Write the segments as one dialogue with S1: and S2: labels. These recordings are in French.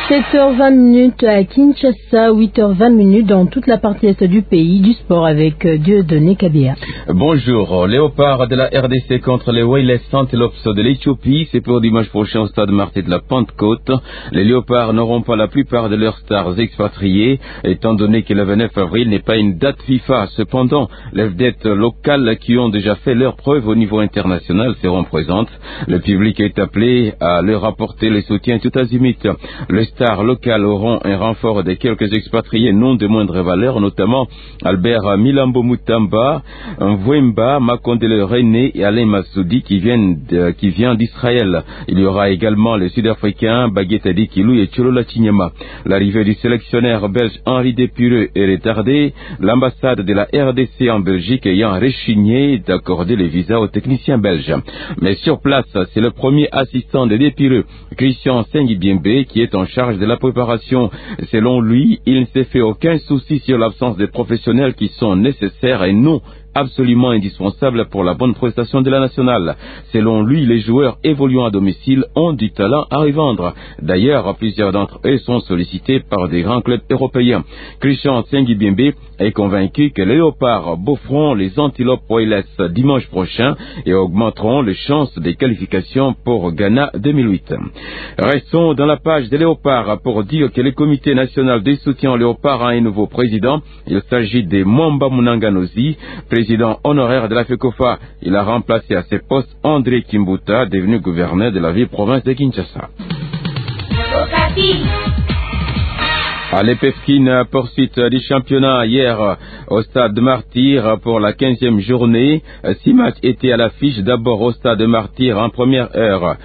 S1: 7h20 à Kinshasa, 8h20 dans toute la partie est du pays, du sport avec Dieudonné Kabea.
S2: Bonjour, Léopard de la RDC contre les Wayles Antelopes de l'Éthiopie, c'est pour dimanche prochain au stade Martyr de la Pentecôte. Les Léopards n'auront pas la plupart de leurs stars expatriés, étant donné que le 29 avril n'est pas une date FIFA. Cependant, les vedettes locales qui ont déjà fait leurs preuves au niveau international seront présentes. Le public est appelé à leur apporter les soutiens tout azimut. Les stars locales auront un renfort de quelques expatriés non de moindre valeur, notamment Albert Milambo Mutamba, Mvwemba, Makondele René et Alain Massoudi qui vient d'Israël. Il y aura également les Sud-Africains Baguette Adikilou et Cholola Chinyama. L'arrivée du sélectionneur belge Henri Depureux est retardée, l'ambassade de la RDC en Belgique ayant rechigné d'accorder les visas aux techniciens belges. Mais sur place, c'est le premier assistant de Depureux, Christian Sengibiembe, qui est en charge de la préparation. Selon lui, il ne s'est fait aucun souci sur l'absence des professionnels qui sont nécessaires et non absolument indispensable pour la bonne prestation de la nationale. Selon lui, les joueurs évoluant à domicile ont du talent à revendre. D'ailleurs, plusieurs d'entre eux sont sollicités par des grands clubs européens. Christian Sengibiembe est convaincu que les Léopards boufferont les Antilopes Wayles dimanche prochain et augmenteront les chances de qualification pour Ghana 2008. Restons dans la page des Léopards pour dire que le comité national de soutien aux Léopards a un nouveau président. Il s'agit de Mwamba Munanganozi, président honoraire de la FECOFA. Il a remplacé à ce poste André Kimbuta, devenu gouverneur de la ville-province de Kinshasa. À l'Epesquine, poursuite du championnat hier au stade Martyr pour la 15e journée. 6 matchs étaient à l'affiche. D'abord au stade Martyr en première heure.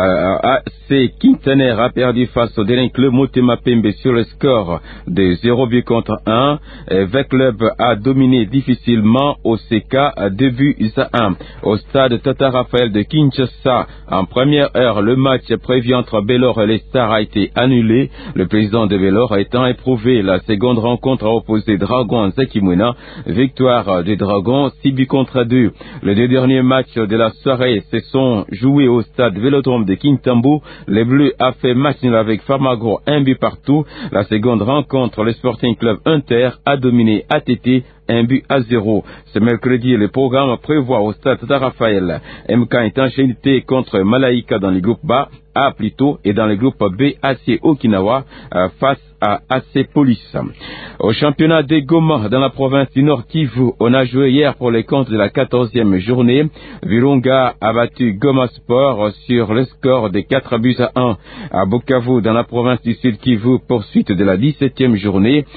S2: AC Quintenaire a perdu face au dernier club Motema Pembe sur le score de 0 but contre 1. V-Club a dominé difficilement au CK 2 buts à 1. Au stade Tata Raphaël de Kinshasa, en première heure, le match prévu entre Bellor et les Stars a été annulé. Le président de Bellor a étant éprouvé. La seconde rencontre a opposé Dragon Zekimwena. Victoire des Dragons 6 buts contre 2. Les deux derniers matchs de la soirée se sont joués au stade Vélodrome de Kintambo. Les Bleus a fait match nul avec Farmagro 1 but partout. La seconde rencontre, le Sporting Club Inter a dominé ATT 1 but à 0. Ce mercredi, le programme prévoit au stade Tata Raphaël MK Intensité contre Malaika dans les groupes A plutôt, et dans les groupes B, AC Okinawa face à AC Police. Au championnat des Goma dans la province du Nord Kivu, on a joué hier pour les comptes de la 14e journée. Virunga a battu Goma Sport sur le score de 4 buts à 1. À Bukavu dans la province du Sud Kivu, poursuite de la 17e journée.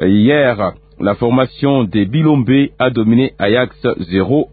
S2: Hier, la formation des Bilombe a dominé Ajax 0,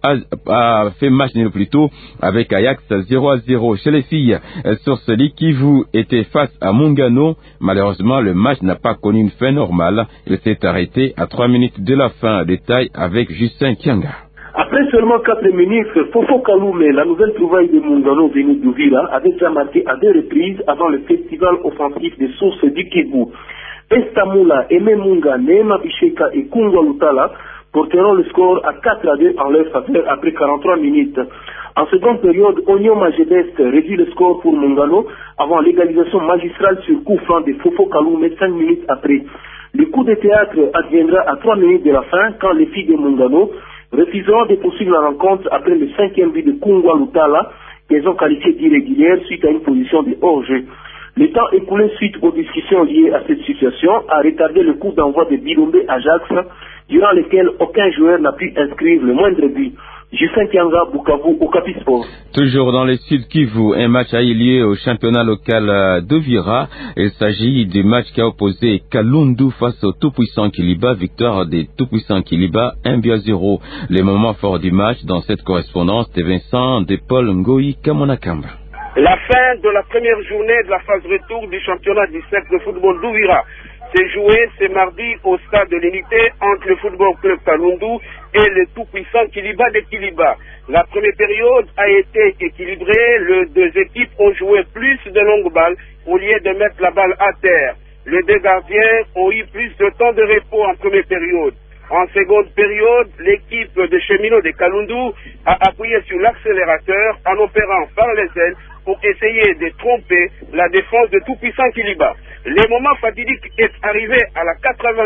S2: a fait match nul plutôt avec Ajax 0-0. Chez les filles, sur ce Kivu était face à Mungano. Malheureusement, le match n'a pas connu une fin normale. Il s'est arrêté à 3 minutes de la fin. Détail avec Justin Kianga.
S3: Après seulement 4 minutes, Fofo Kaloume, la nouvelle trouvaille de Mungano venue d'Uvira, avait déjà marqué à 2 reprises avant le festival offensif des sources du Kivu. Estamula, Ememunga, Neema Bisheka et Kungwa Lutala porteront le score à 4-2 en leur faveur après 43 minutes. En seconde période, Onyo Majedest réduit le score pour Mungano avant l'égalisation magistrale sur coup franc de Fofo Kaloume 5 minutes après. Le coup de théâtre adviendra à 3 minutes de la fin quand les filles de Mungano refuseront de poursuivre la rencontre après le 5e but de Kungwa Lutala qu'elles ont qualifié d'irrégulière suite à une position de hors-jeu. Le temps écoulé suite aux discussions liées à cette situation a retardé le coup d'envoi de Bilombe Ajax, durant lesquels aucun joueur n'a pu inscrire le moindre but. Justin Kianga, Bukavu, Okapi Sport.
S2: Toujours dans le Sud Kivu, un match a eu lieu au championnat local d'Uvira. Il s'agit du match qui a opposé Kalundu face au tout-puissant Kiliba. Victoire des tout-puissants Kiliba 1-0. Les moments forts du match dans cette correspondance de Vincent de Paul Ngoyi Kamonakamba.
S4: La fin de la première journée de la phase retour du championnat du cercle de football d'Uvira s'est jouée ce mardi au stade de l'Unité entre le football club Kalundu et le tout-puissant Kiliba de Kiliba. La première période a été équilibrée, les deux équipes ont joué plus de longues balles au lieu de mettre la balle à terre. Les deux gardiens ont eu plus de temps de repos en première période. En seconde période, l'équipe de cheminots de Kalundu a appuyé sur l'accélérateur en opérant par les ailes pour essayer de tromper la défense de tout-puissant Kiliba. Le moment fatidique est arrivé à la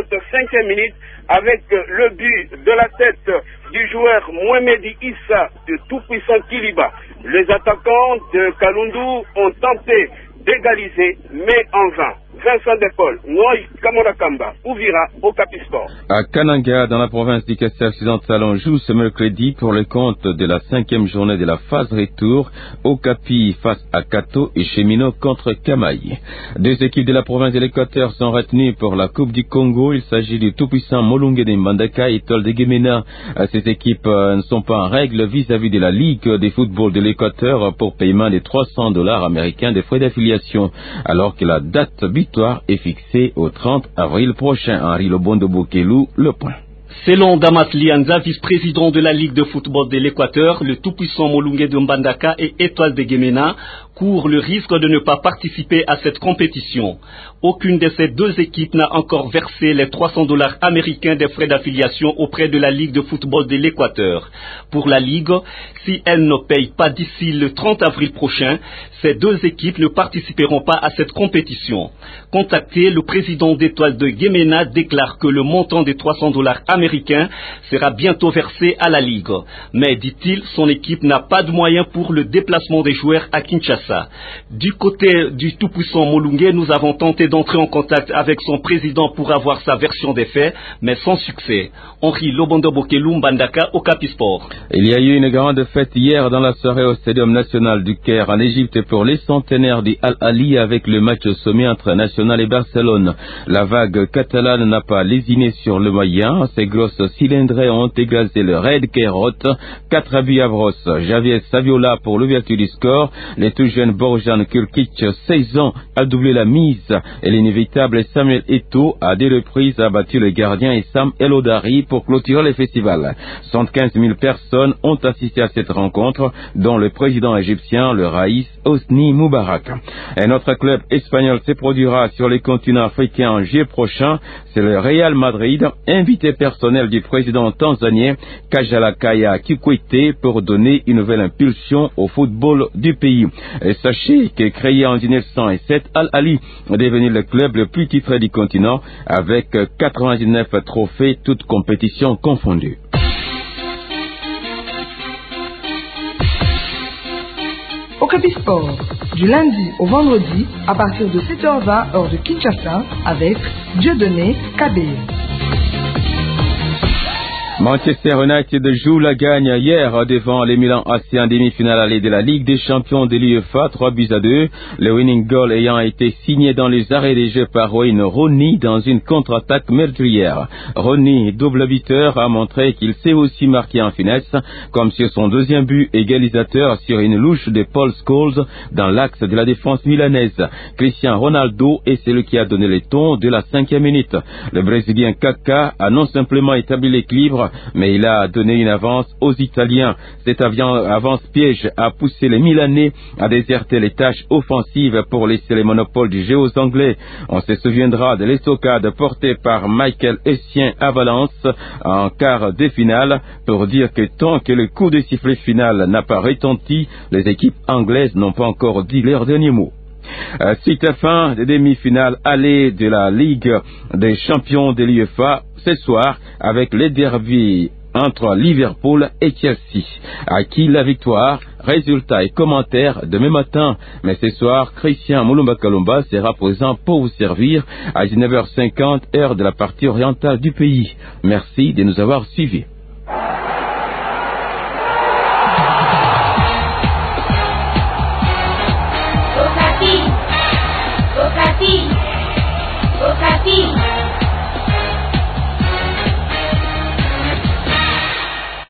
S4: 85e minute avec le but de la tête du joueur Mohamedi Issa de tout-puissant Kiliba. Les attaquants de Kalundu ont tenté d'égaliser, mais en vain. Vincent Depol, Noy Kamorakamba, Ouvira, Okapi Sport.
S2: À Kananga, dans la province du Kassai occidental, on joue ce mercredi pour le compte de la 5e journée de la phase retour. Okapi face à Kato et Chemino contre Kamaï. Deux équipes de la province de l'Équateur sont retenues pour la Coupe du Congo. Il s'agit du tout-puissant Molunge de Mbandaka et Tol de Gemena. Ces équipes ne sont pas en règle vis-à-vis de la Ligue des football de l'Équateur pour paiement des $300 américains de frais d'affiliation, alors que la date butoir est fixée au 30 avril prochain. Henri Lobondo Bokelu, le point.
S5: Selon Damas Lianza, vice-président de la Ligue de football de l'Équateur, le tout-puissant Molunge de Mbandaka et Étoile de Gemena courent le risque de ne pas participer à cette compétition. Aucune de ces deux équipes n'a encore versé les $300 américains des frais d'affiliation auprès de la Ligue de football de l'Équateur. Pour la Ligue, si elle ne paye pas d'ici le 30 avril prochain, ces deux équipes ne participeront pas à cette compétition. Contacté, le président d'Étoile de Gemena déclare que le montant des $300 américains sera bientôt versé à la Ligue. Mais, dit-il, son équipe n'a pas de moyens pour le déplacement des joueurs à Kinshasa. Du côté du tout-puissant Molunge, nous avons tenté d'entrer en contact avec son président pour avoir sa version des faits, mais sans succès. Henri Lobondo Bokelu, Mbandaka, Okapi Sport.
S2: Il y a eu une grande fête hier dans la soirée au Stadium National du Caire en Égypte pour les centenaires du Al-Ali avec le match au sommet entre National et Barcelone. La vague catalane n'a pas lésiné sur le moyen. Ces grosses cylindrées ont écrasé le Red Cairot. 4 buts à brosse. Javier Saviola pour l'ouverture du score. Les tout jeunes Borjan Kurkic, 16 ans, a doublé la mise. Et l'inévitable Samuel Eto'o, à des reprises, a battu le gardien et Sam Elodari pour clôturer le festival. 115 000 personnes ont assisté à cette rencontre, dont le président égyptien, le Raïs Hosni Moubarak. Un autre club espagnol se produira sur le continent africain en juillet prochain. C'est le Real Madrid, invité personnel du président tanzanien Kajala Kaya Kikwete pour donner une nouvelle impulsion au football du pays. Et sachez que créé en 1907, Al-Ali est devenu le club le plus titré du continent avec 99 trophées, toutes compétitions confondues.
S6: Okapi Sport, du lundi au vendredi à partir de 7h20 heure de Kinshasa avec Dieudonné Kabé.
S2: Manchester United joue la gagne hier devant les Milan AC en demi-finale allée de la Ligue des champions de l'UEFA, 3-2. Le winning goal ayant été signé dans les arrêts des jeux par Wayne Rooney dans une contre-attaque meurtrière. Rooney, double buteur, a montré qu'il sait aussi marquer en finesse, comme sur son deuxième but égalisateur sur une louche de Paul Scholes dans l'axe de la défense milanaise. Cristiano Ronaldo est celui qui a donné le ton de la 5e minute. Le Brésilien Kaká a non simplement établi l'équilibre, mais il a donné une avance aux Italiens. Cette avance piège a poussé les Milanais à déserter les tâches offensives pour laisser les monopoles du jeu aux Anglais. On se souviendra de l'estocade portée par Michael Essien à Valence en quart de finale pour dire que tant que le coup de sifflet final n'a pas retenti, les équipes anglaises n'ont pas encore dit leur dernier mot. C'est la fin des demi-finales allées de la Ligue des champions de l'UEFA ce soir avec les derbies entre Liverpool et Chelsea. À qui la victoire? Résultats et commentaires demain matin. Mais ce soir, Christian Moulumba Kalumba sera présent pour vous servir à 19h50 heure de la partie orientale du pays. Merci de nous avoir suivis.